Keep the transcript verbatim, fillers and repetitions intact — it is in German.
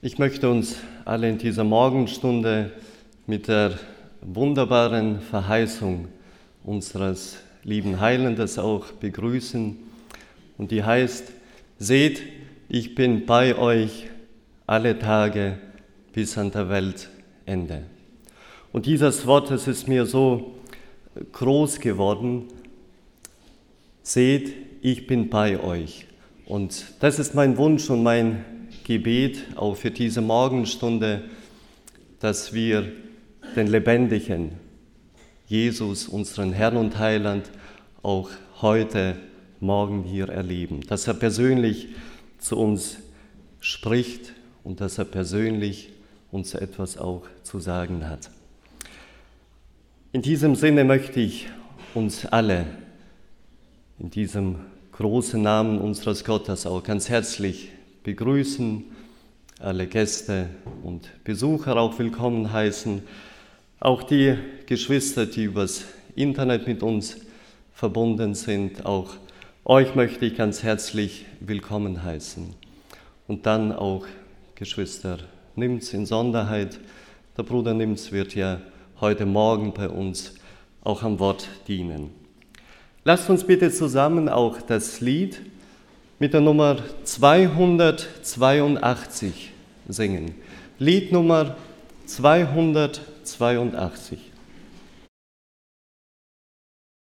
Ich möchte uns alle in dieser Morgenstunde mit der wunderbaren Verheißung unseres lieben Heilandes auch begrüßen. Und die heißt: Seht, ich bin bei euch alle Tage bis an der Weltende. Und dieses Wort, das ist mir so groß geworden. Seht, ich bin bei euch. Und das ist mein Wunsch und mein Gebet auch für diese Morgenstunde, dass wir den lebendigen Jesus, unseren Herrn und Heiland, auch heute Morgen hier erleben. Dass er persönlich zu uns spricht und dass er persönlich uns etwas auch zu sagen hat. In diesem Sinne möchte ich uns alle in diesem großen Namen unseres Gottes auch ganz herzlich begrüßen, alle Gäste und Besucher auch willkommen heißen, auch die Geschwister, die übers Internet mit uns verbunden sind, auch euch möchte ich ganz herzlich willkommen heißen. Und dann auch Geschwister Nimz in Sonderheit. Der Bruder Nimz wird ja heute Morgen bei uns auch am Wort dienen. Lasst uns bitte zusammen auch das Lied mit der Nummer zweihundertzweiundachtzig singen. Lied Nummer zweihundertzweiundachtzig.